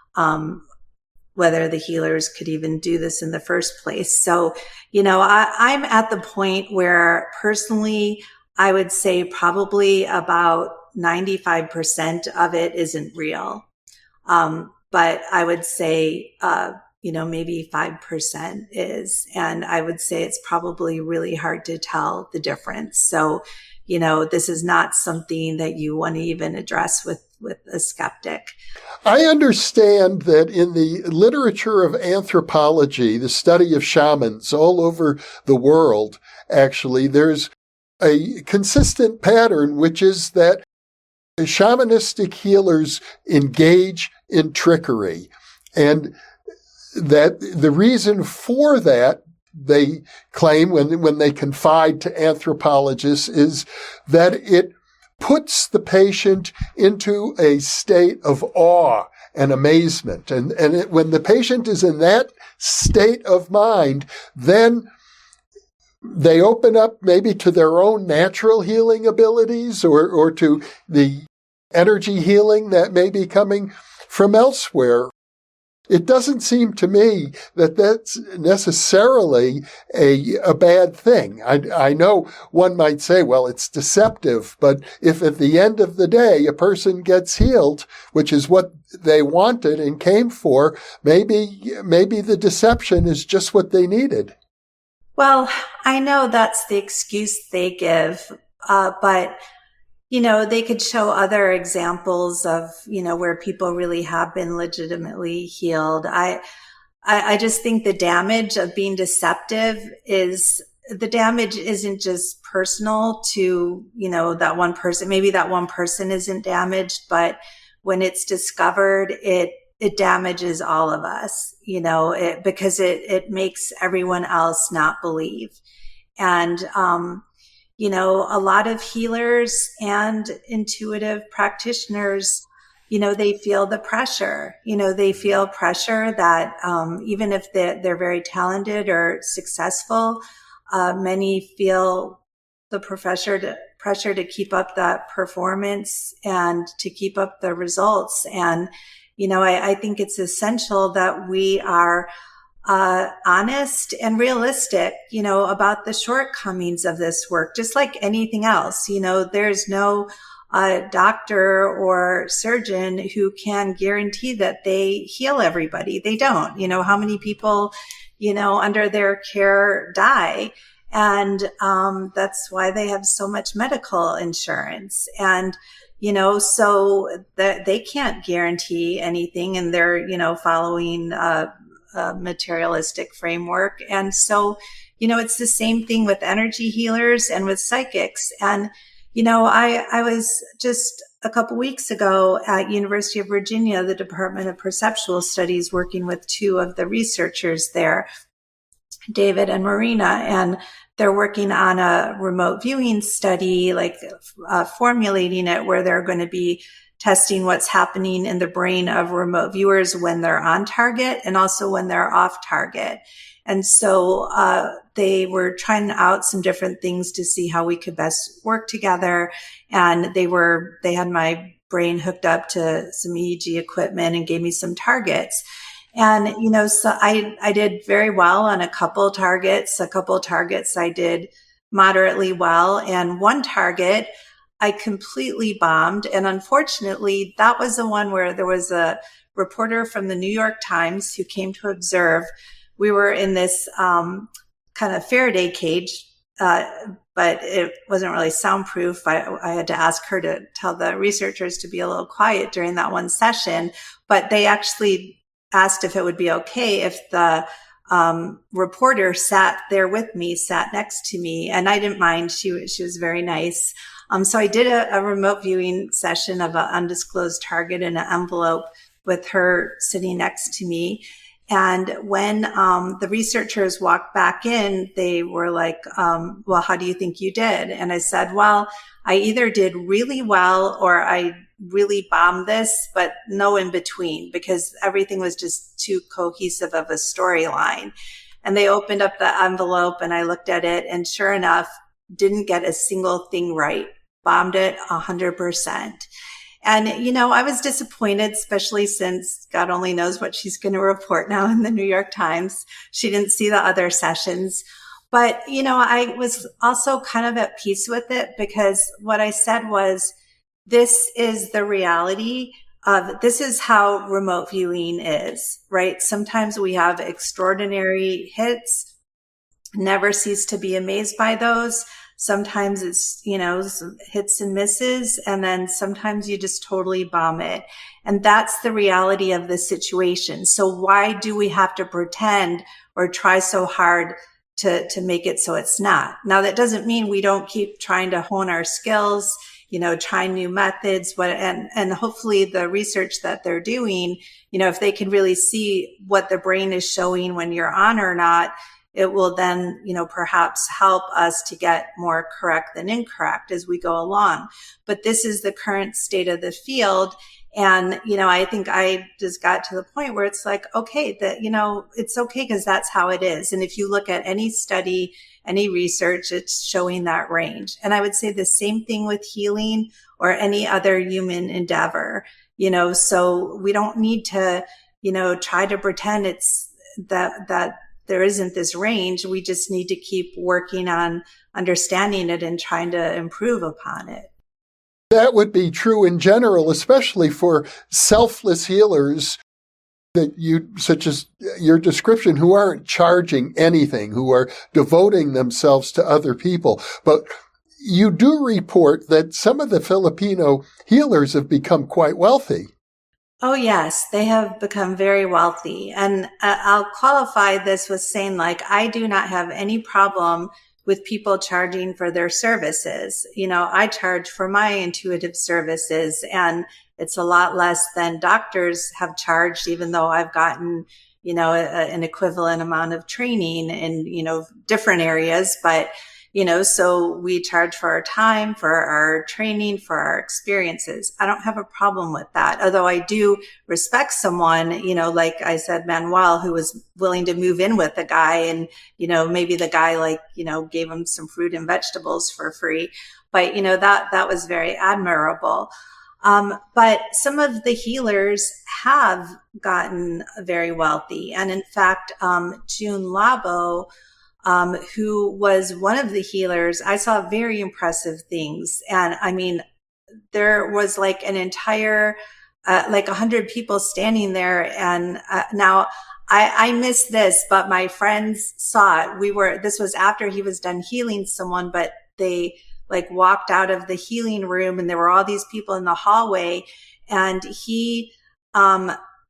um, whether the healers could even do this in the first place. So, you know, I, I'm at the point where personally, I would say probably about ninety-five percent of it isn't real. Um, but I would say, uh, you know, maybe five percent is. And I would say it's probably really hard to tell the difference. So, you know, this is not something that you want to even address with, with a skeptic. I understand that in the literature of anthropology, the study of shamans all over the world, actually, there's a consistent pattern, which is that shamanistic healers engage in trickery. And that the reason for that, they claim when, when they confide to anthropologists, is that it puts the patient into a state of awe and amazement. And, and it, when the patient is in that state of mind, then they open up maybe to their own natural healing abilities or, or to the energy healing that may be coming from elsewhere. It doesn't seem to me that that's necessarily a, a bad thing. I, I know one might say, well, it's deceptive, but if at the end of the day a person gets healed, which is what they wanted and came for, maybe, maybe the deception is just what they needed. Well, I know that's the excuse they give, uh, but, you know, they could show other examples of, you know, where people really have been legitimately healed. I, I, I just think the damage of being deceptive is, the damage isn't just personal to, you know, that one person. Maybe that one person isn't damaged, but when it's discovered, it it damages all of us, you know, it, because it, it makes everyone else not believe. And, um, you know, a lot of healers and intuitive practitioners, you know, they feel the pressure, you know, they feel pressure that, um, even if they're, they're very talented or successful, uh, many feel the pressure to, pressure to keep up that performance and to keep up the results. And, you know, I, I think it's essential that we are uh, honest and realistic, you know, about the shortcomings of this work, just like anything else. You know, there's no uh, doctor or surgeon who can guarantee that they heal everybody. They don't. You know, how many people, you know, under their care die? And um, that's why they have so much medical insurance. And, you know, so that they can't guarantee anything, and they're, you know, following a, a materialistic framework. And so, you know, it's the same thing with energy healers and with psychics. And, you know, I, I was just a couple weeks ago at University of Virginia, the Department of Perceptual Studies, working with two of the researchers there, David and Marina, and they're working on a remote viewing study, like uh, formulating it, where they're going to be testing what's happening in the brain of remote viewers when they're on target and also when they're off target. And so uh, they were trying out some different things to see how we could best work together. And they were, they had my brain hooked up to some E E G equipment and gave me some targets. And, you know, so I, I did very well on a couple targets. A couple targets I did moderately well. And one target I completely bombed. And unfortunately, that was the one where there was a reporter from the New York Times who came to observe. We were in this um, kind of Faraday cage, uh, but it wasn't really soundproof. I, I had to ask her to tell the researchers to be a little quiet during that one session. But they actually asked if it would be okay if the um, reporter sat there with me, sat next to me, and I didn't mind. She, she was very nice. Um, so I did a, a remote viewing session of an undisclosed target in an envelope with her sitting next to me. And when um, the researchers walked back in, they were like, um, well, how do you think you did? And I said, well, I either did really well or I really bombed this, but no in between, because everything was just too cohesive of a storyline. And they opened up the envelope and I looked at it, and sure enough, didn't get a single thing right. Bombed it a hundred percent. And, you know, I was disappointed, especially since God only knows what she's going to report now in the New York Times. She didn't see the other sessions. But, you know, I was also kind of at peace with it, because what I said was, this is the reality of, this is how remote viewing is, right? Sometimes we have extraordinary hits, never cease to be amazed by those. Sometimes it's, you know, hits and misses, and then sometimes you just totally bomb it. And that's the reality of the situation. So why do we have to pretend or try so hard to, to make it so it's not? Now, that doesn't mean we don't keep trying to hone our skills, you know, try new methods, but, and, and hopefully the research that they're doing, you know, if they can really see what the brain is showing when you're on or not, it will then, you know, perhaps help us to get more correct than incorrect as we go along. But this is the current state of the field. And, you know, I think I just got to the point where it's like, okay, that, you know, it's okay because that's how it is. And if you look at any study, any research, it's showing that range. And I would say the same thing with healing or any other human endeavor, you know, so we don't need to, you know, try to pretend it's that, that, there isn't this range. We just need to keep working on understanding it and trying to improve upon it. That would be true in general, especially for selfless healers that you, such as your description, who aren't charging anything, who are devoting themselves to other people. But you do report that some of the Filipino healers have become quite wealthy. Oh, yes, they have become very wealthy. And uh, I'll qualify this with saying, like, I do not have any problem with people charging for their services. You know, I charge for my intuitive services, and it's a lot less than doctors have charged, even though I've gotten, you know, a, an equivalent amount of training in, you know, different areas. But, you know, so we charge for our time, for our training, for our experiences. I don't have a problem with that. Although I do respect someone, you know, like I said, Manuel, who was willing to move in with a guy, and, you know, maybe the guy, like, you know, gave him some fruit and vegetables for free. but you know, that, that was very admirable. Um, but some of the healers have gotten very wealthy. And in fact, um, June Labo, um, who was one of the healers, I saw very impressive things. And I mean, there was like an entire, uh, like a hundred people standing there. And uh, now I, I missed this, but my friends saw it. We were, this was after he was done healing someone, but they like walked out of the healing room and there were all these people in the hallway, and he, um,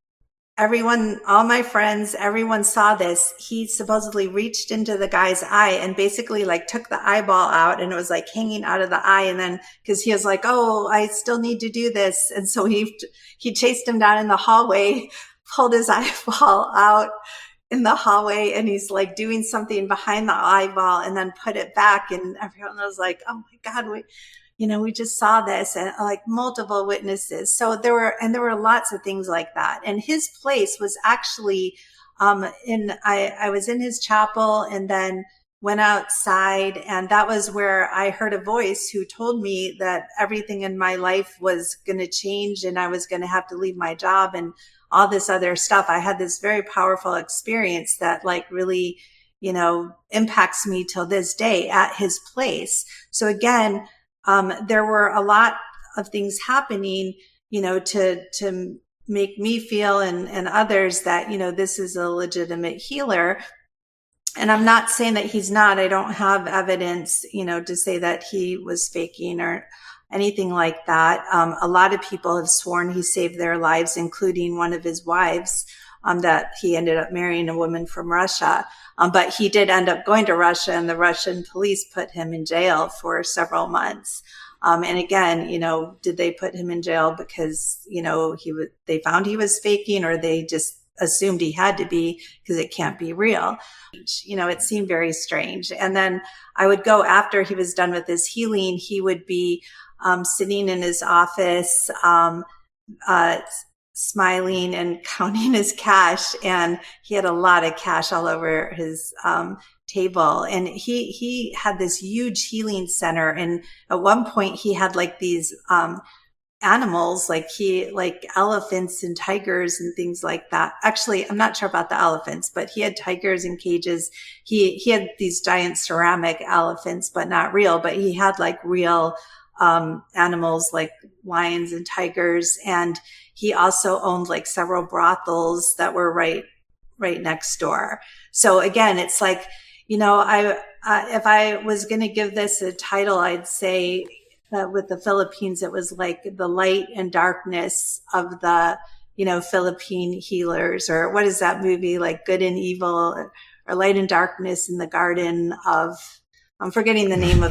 everyone, all my friends, everyone saw this. He supposedly reached into the guy's eye and basically like took the eyeball out, and it was like hanging out of the eye. And then, cause he was like, oh, I still need to do this. And so he, he chased him down in the hallway, pulled his eyeball out in the hallway, and he's like doing something behind the eyeball and then put it back. And everyone was like, oh my God, we, you know, we just saw this, and like multiple witnesses. So there were, and there were lots of things like that. And his place was actually, um, in, I, I was in his chapel and then went outside, and that was where I heard a voice who told me that everything in my life was going to change and I was going to have to leave my job and all this other stuff. I had this very powerful experience that like really, you know, impacts me till this day at his place. So again, um, there were a lot of things happening, you know, to, to make me feel and, and others that, you know, this is a legitimate healer. And I'm not saying that he's not. I don't have evidence, you know, to say that he was faking or anything like that. Um, a lot of people have sworn he saved their lives, including one of his wives, um, that he ended up marrying a woman from Russia. Um, but he did end up going to Russia, and the Russian police put him in jail for several months. Um, and again, you know, did they put him in jail because, you know, he was, they found he was faking, or they just assumed he had to be because it can't be real? You know, it seemed very strange. And then I would go after he was done with his healing, he would be Um, sitting in his office, um, uh, smiling and counting his cash. And he had a lot of cash all over his, um, table. And he, he had this huge healing center. And at one point he had like these, um, animals, like he, like elephants and tigers and things like that. Actually, I'm not sure about the elephants, but he had tigers in cages. He, he had these giant ceramic elephants, but not real, but he had like real um, animals like lions and tigers. And he also owned like several brothels that were right, right next door. So again, it's like, you know, I, uh, if I was going to give this a title, I'd say that with the Philippines, it was like the light and darkness of the, you know, Philippine healers, or what is that movie? Like Good and Evil, or Light and Darkness in the Garden of, I'm forgetting the name of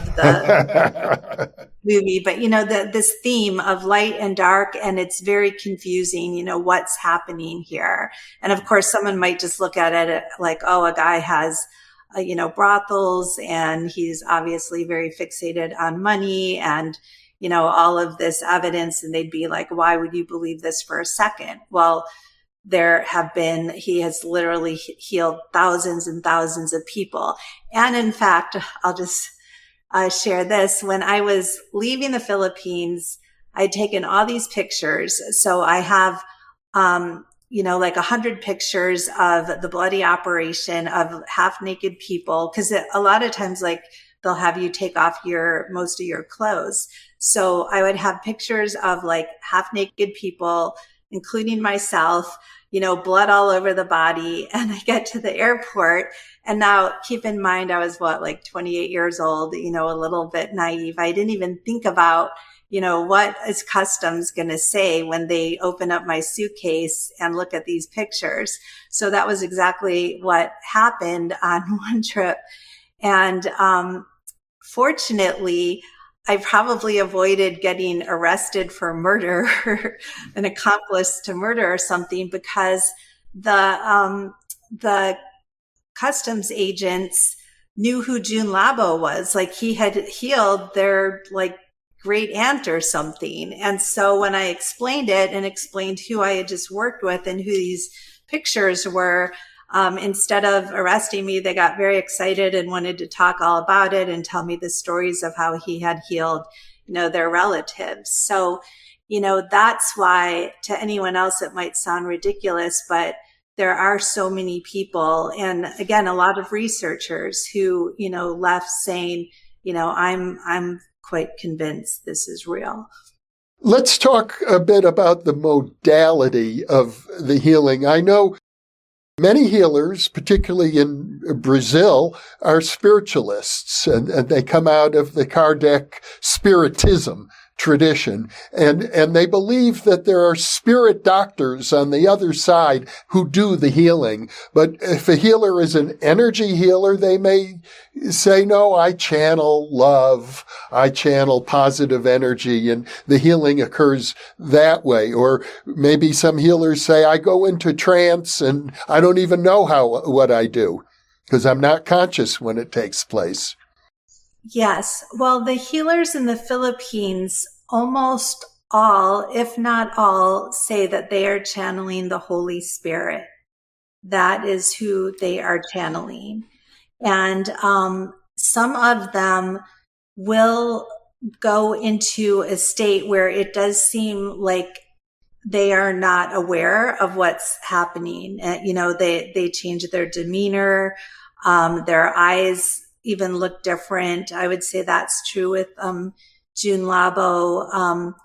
the movie, but you know, the, this theme of light and dark, and it's very confusing, you know, what's happening here. And of course, someone might just look at it like, oh, a guy has, uh, you know, brothels, and he's obviously very fixated on money and, you know, all of this evidence. And they'd be like, why would you believe this for a second? Well, there have been, he has literally healed thousands and thousands of people. And in fact, I'll just uh, share this. When I was leaving the Philippines, I'd taken all these pictures. So I have, um, you know, like a hundred pictures of the bloody operation of half naked people. Cause a lot of times, like they'll have you take off your, most of your clothes. So I would have pictures of like half naked people, including myself, you know, blood all over the body. And I get to the airport, and now keep in mind, I was what, like twenty-eight years old, you know, a little bit naive. I didn't even think about, you know, what is customs going to say when they open up my suitcase and look at these pictures. So that was exactly what happened on one trip. And, um, fortunately, I probably avoided getting arrested for murder, an accomplice to murder or something, because the, um, the customs agents knew who June Labo was. Like he had healed their like great aunt or something. And so when I explained it and explained who I had just worked with and who these pictures were, Um, instead of arresting me, they got very excited and wanted to talk all about it and tell me the stories of how he had healed, you know, their relatives. So, you know, that's why to anyone else it might sound ridiculous, but there are so many people, and again, a lot of researchers who, you know, left saying, you know, I'm, I'm quite convinced this is real. Let's talk a bit about the modality of the healing. I know many healers, particularly in Brazil, are spiritualists, and, and they come out of the Kardec Spiritism tradition, and and they believe that there are spirit doctors on the other side who do the healing. But if a healer is an energy healer, they may say, no, I channel love, I channel positive energy, and the healing occurs that way. Or maybe some healers say, I go into trance and I don't even know how what I do because I'm not conscious when it takes place. Yes. Well, the healers in the Philippines, almost all, if not all, say that they are channeling the Holy Spirit. That is who they are channeling. And um, some of them will go into a state where it does seem like they are not aware of what's happening. Uh, you know, they, they change their demeanor, um, their eyes even look different. I would say that's true with um, June Labo. Um,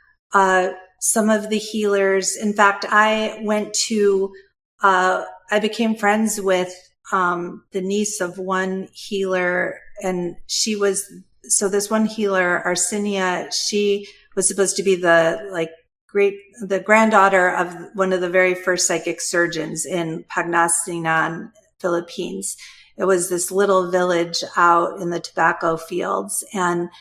uh, some of the healers, in fact, I went to, uh, I became friends with um, the niece of one healer, and she was, so this one healer, Arsinia, she was supposed to be the like great, the granddaughter of one of the very first psychic surgeons in Pangasinan, Philippines. It was this little village out in the tobacco fields, and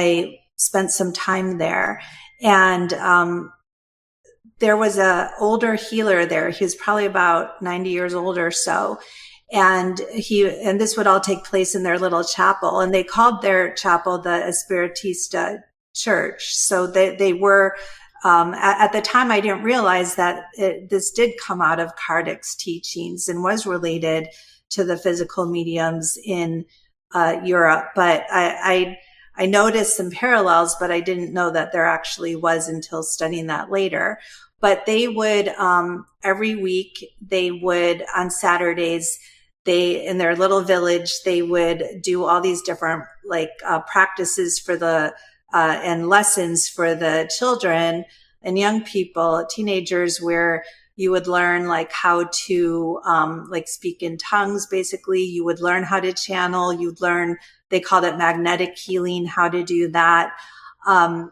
I spent some time there. And um, there was a older healer there. He was probably about ninety years old or so. And he, and this would all take place in their little chapel. And they called their chapel the Espiritista Church. So they, they were, um, at, at the time I didn't realize that it, this did come out of Kardec's teachings and was related to the physical mediums in uh, Europe. But I, I, I noticed some parallels, but I didn't know that there actually was until studying that later. But they would, um, every week, they would, on Saturdays, they, in their little village, they would do all these different, like, uh, practices for the, uh, and lessons for the children and young people, teenagers, where you would learn like how to, um, like speak in tongues, basically. You would learn how to channel. You'd learn, they called it magnetic healing, how to do that. Um,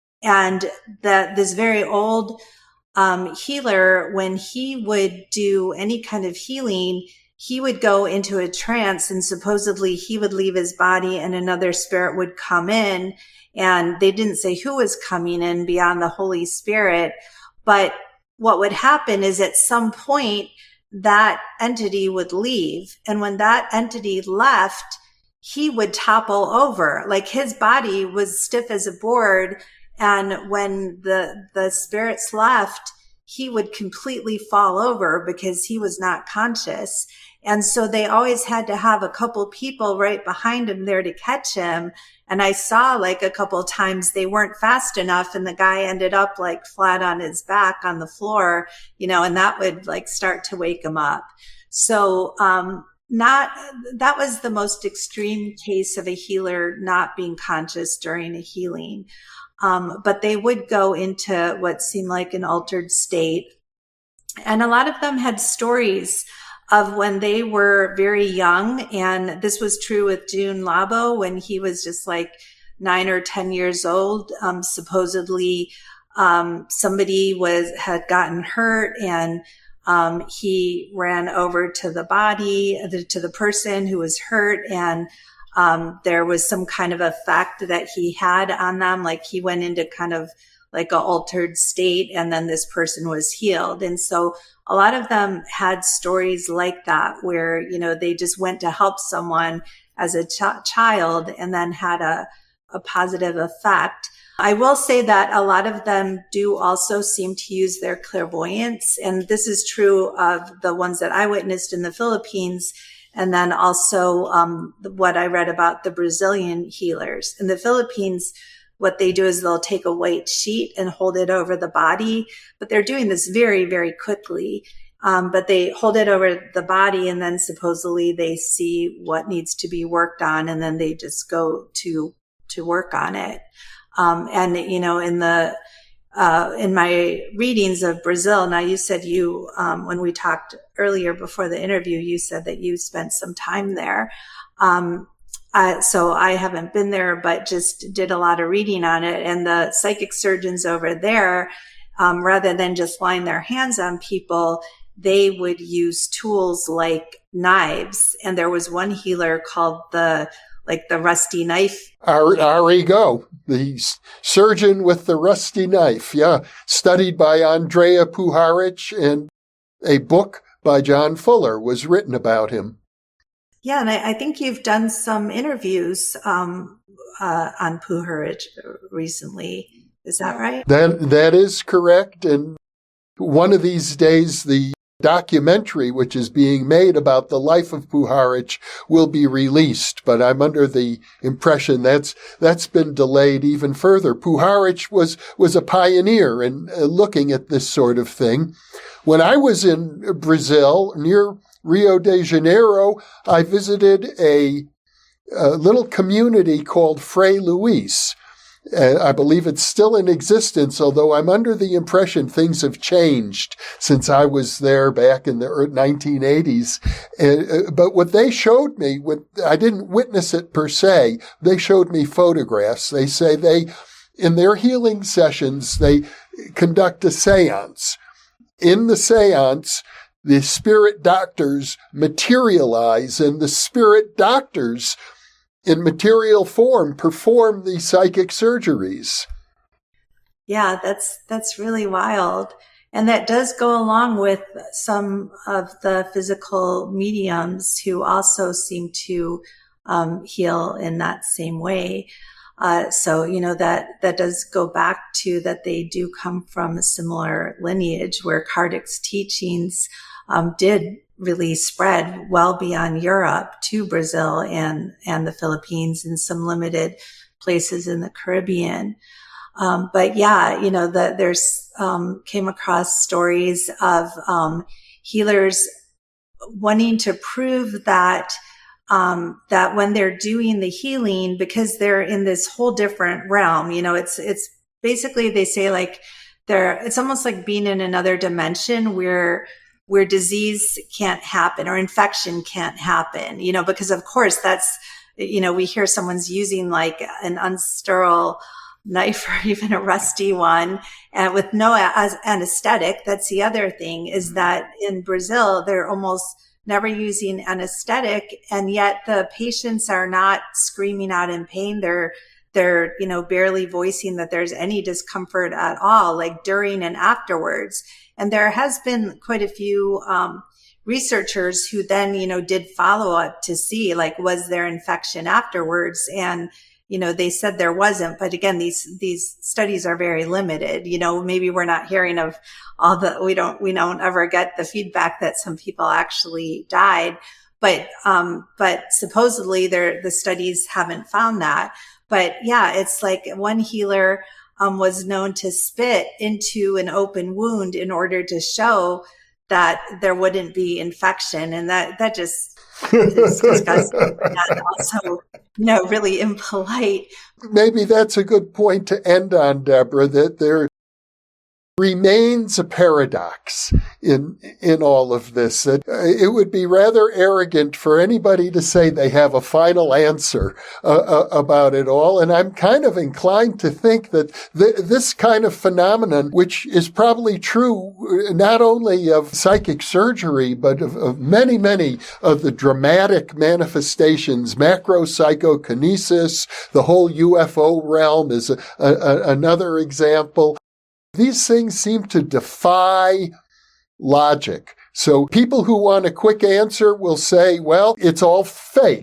and that this very old, um, healer, when he would do any kind of healing, he would go into a trance, and supposedly he would leave his body and another spirit would come in. And they didn't say who was coming in beyond the Holy Spirit, but what would happen is at some point that entity would leave. And when that entity left, he would topple over. Like his body was stiff as a board. And when the, the spirits left, he would completely fall over because he was not conscious. And so they always had to have a couple people right behind him there to catch him. And I saw like a couple of times they weren't fast enough and the guy ended up like flat on his back on the floor, you know, and that would like start to wake him up. So, um, not, that was the most extreme case of a healer not being conscious during a healing. Um, but they would go into what seemed like an altered state. And a lot of them had stories of when they were very young. And this was true with June Labo when he was just like nine or ten years old. Um, supposedly, um, somebody was, had gotten hurt and, um, he ran over to the body, to the person who was hurt. And, um, there was some kind of effect that he had on them. Like he went into kind of like an altered state and then this person was healed. And so a lot of them had stories like that where, you know, they just went to help someone as a ch- child and then had a, a positive effect. I will say that a lot of them do also seem to use their clairvoyance. And this is true of the ones that I witnessed in the Philippines. And then also um, what I read about the Brazilian healers. In the Philippines, what they do is they'll take a white sheet and hold it over the body, but they're doing this very, very quickly. Um, but they hold it over the body and then supposedly they see what needs to be worked on and then they just go to, to work on it. Um, and, you know, in the, uh, in my readings of Brazil, now you said you, um, when we talked earlier before the interview, you said that you spent some time there. Um, Uh, so I haven't been there, but just did a lot of reading on it. And the psychic surgeons over there, um, rather than just laying their hands on people, they would use tools like knives. And there was one healer called the, like the rusty knife. Ari Go, the surgeon with the rusty knife. Yeah. Studied by Andrea Puharich, and a book by John Fuller was written about him. Yeah, and I, I think you've done some interviews um, uh, on Puharich recently. Is that right? That that is correct. And one of these days, the documentary, which is being made about the life of Puharich, will be released. But I'm under the impression that's that's been delayed even further. Puharich was was a pioneer in uh, looking at this sort of thing. When I was in Brazil, near Rio de Janeiro, I visited a, a little community called Frei Luís. Uh, I believe it's still in existence, although I'm under the impression things have changed since I was there back in the nineteen eighties. Uh, but what they showed me, what, I didn't witness it per se, they showed me photographs. They say they, in their healing sessions, they conduct a seance. In the seance, the spirit doctors materialize, and the spirit doctors in material form perform the psychic surgeries. Yeah, that's that's really wild. And that does go along with some of the physical mediums who also seem to um, heal in that same way. Uh, so, you know, that, that does go back to that they do come from a similar lineage where Kardec's teachings um, did really spread well beyond Europe to Brazil and, and the Philippines and some limited places in the Caribbean. Um, but yeah, you know, the, there's, um, came across stories of, um, healers wanting to prove that, um, that when they're doing the healing, because they're in this whole different realm, you know, it's, it's basically, they say like they're, it's almost like being in another dimension where, where disease can't happen or infection can't happen, you know, because of course that's, you know, we hear someone's using like an unsterile knife or even a rusty one and with no anesthetic. That's the other thing is that in Brazil, they're almost never using anesthetic. And yet the patients are not screaming out in pain. They're, they're, you know, barely voicing that there's any discomfort at all, like during and afterwards. And there has been quite a few, um, researchers who then, you know, did follow up to see, like, was there infection afterwards? And, you know, they said there wasn't. But again, these, these studies are very limited. You know, maybe we're not hearing of all the, we don't, we don't ever get the feedback that some people actually died. But, um, but supposedly there, the studies haven't found that. But yeah, it's like one healer, um, was known to spit into an open wound in order to show that there wouldn't be infection. And that, that just is disgusting. And also, you know, really impolite. Maybe that's a good point to end on, Deborah, that there remains a paradox in in all of this. That it would be rather arrogant for anybody to say they have a final answer uh, uh, about it all. And I'm kind of inclined to think that th- this kind of phenomenon, which is probably true not only of psychic surgery, but of, of many, many of the dramatic manifestations, macropsychokinesis, the whole U F O realm is a, a, another example. These things seem to defy logic. So people who want a quick answer will say, well, it's all fake.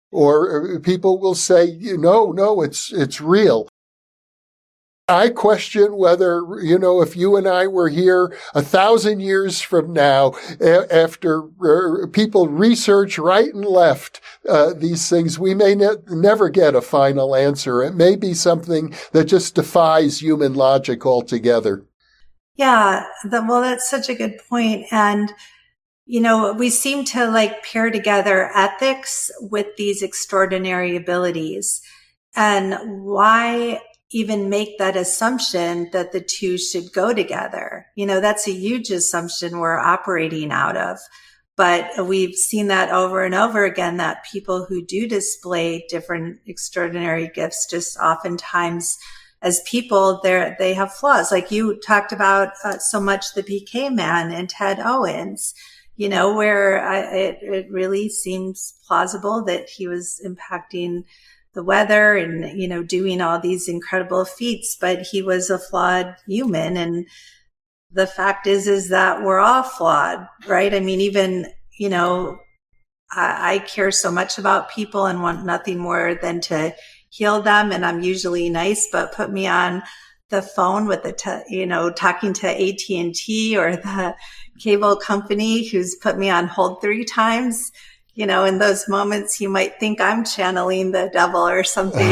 Or people will say, no, no, it's it's real. I question whether, you know, if you and I were here a thousand years from now, a- after uh, people research right and left uh, these things, we may ne- never get a final answer. It may be something that just defies human logic altogether. Yeah, the, well, that's such a good point. And you know, we seem to like pair together ethics with these extraordinary abilities. And why even make that assumption that the two should go together? You know, that's a huge assumption we're operating out of. But we've seen that over and over again, that people who do display different extraordinary gifts just oftentimes as people, they're, they have flaws. Like you talked about uh, so much the P K Man and Ted Owens. You know, where I, it, it really seems plausible that he was impacting the weather and, you know, doing all these incredible feats, but he was a flawed human. And the fact is, is that we're all flawed, right? I mean, even, you know, I, I care so much about people and want nothing more than to heal them. And I'm usually nice, but put me on the phone with the, t- you know, talking to A T and T or the cable company who's put me on hold three times. You know, in those moments, you might think I'm channeling the devil or something.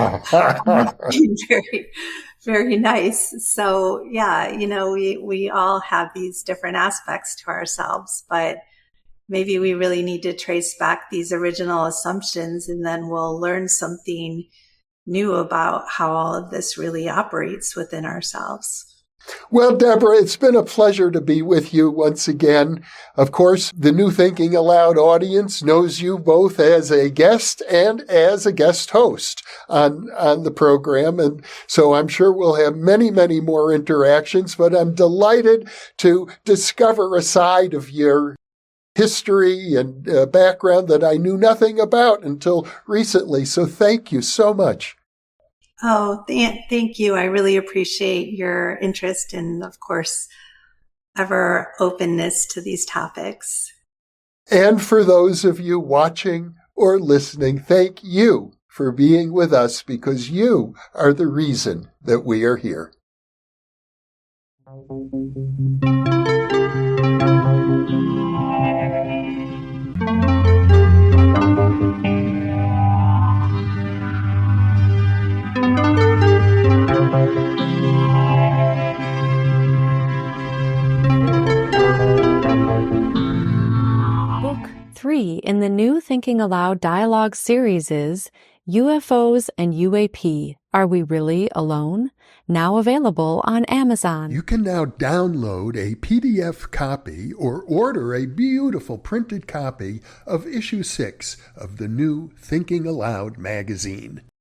very, very nice. So yeah, you know, we, we all have these different aspects to ourselves, but maybe we really need to trace back these original assumptions, and then we'll learn something new about how all of this really operates within ourselves. Well, Deborah, it's been a pleasure to be with you once again. Of course, the New Thinking Aloud audience knows you both as a guest and as a guest host on, on the program. And so I'm sure we'll have many, many more interactions, but I'm delighted to discover a side of your history and uh, background that I knew nothing about until recently. So thank you so much. Oh, th- thank you. I really appreciate your interest and, of course, ever openness to these topics. And for those of you watching or listening, thank you for being with us, because you are the reason that we are here. Book three in the New Thinking Aloud dialogue series is U F Os and U A P, Are We Really Alone? Now available on Amazon. You can now download a P D F copy or order a beautiful printed copy of issue six of the New Thinking Aloud magazine.